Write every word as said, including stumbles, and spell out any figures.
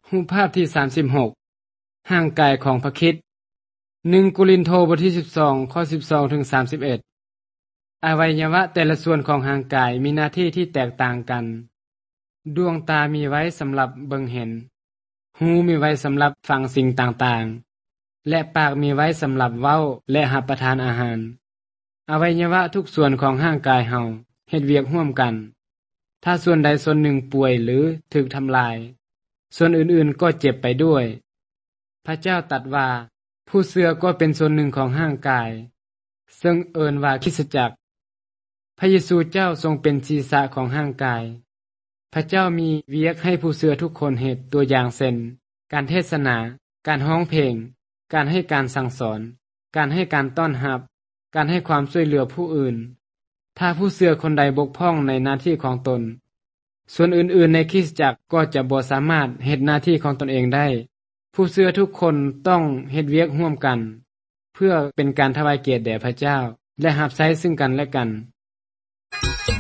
รูปภาพที่สามสิบหกร่างกายของพระคริสต์หนึ่งโครินธ์บทที่สิบสองข้อสิบสองถึงสามสิบเอ็ดอวัยวะแต่ละส่วนของร่างกายมีหน้าที่ที่แตกต่างกันดวงตามีไว้สำหรับเบิ่งเห็นหูมีไว้สำหรับฟังสิ่งต่างๆและปากมีไว้สำหรับเว้าและรับประทานอาหารอวัยวะทุกส่วนของร่างกายเฮาเฮ็ดเวียกร่วมกันถ้าส่วนใดส่วนหนึ่งป่วยหรือถูกทำลายส่วนอื่นๆก็เจ็บไปด้วยพระเจ้าตรัสว่าผู้เชื่อก็เป็นส่วนหนึ่งของร่างกายซึ่งเอิ้นว่าคริสตจักรพระเยซูเจ้าทรงเป็นศีรษะของร่างกายพระเจ้ามีเวียกให้ผู้เชื่อทุกคนเฮ็ดตัวอย่างเช่นการเทศนาการร้องเพลงการให้การสั่งสอนการให้การต้อนรับการให้ความช่วยเหลือผู้อื่นถ้าผู้เชื่อคนใดบกพร่องในหน้าที่ของตนส่วนอื่นๆในคริสตจักรก็จะบ่สามารถเฮ็ดหน้าที่ของตนเองได้ผู้เชื่อทุกคนต้องเฮ็ดเวียกร่วมกันเพื่อเป็นการถวายเกียรติแด่พระเจ้าและรับใช้ซึ่งกันและกัน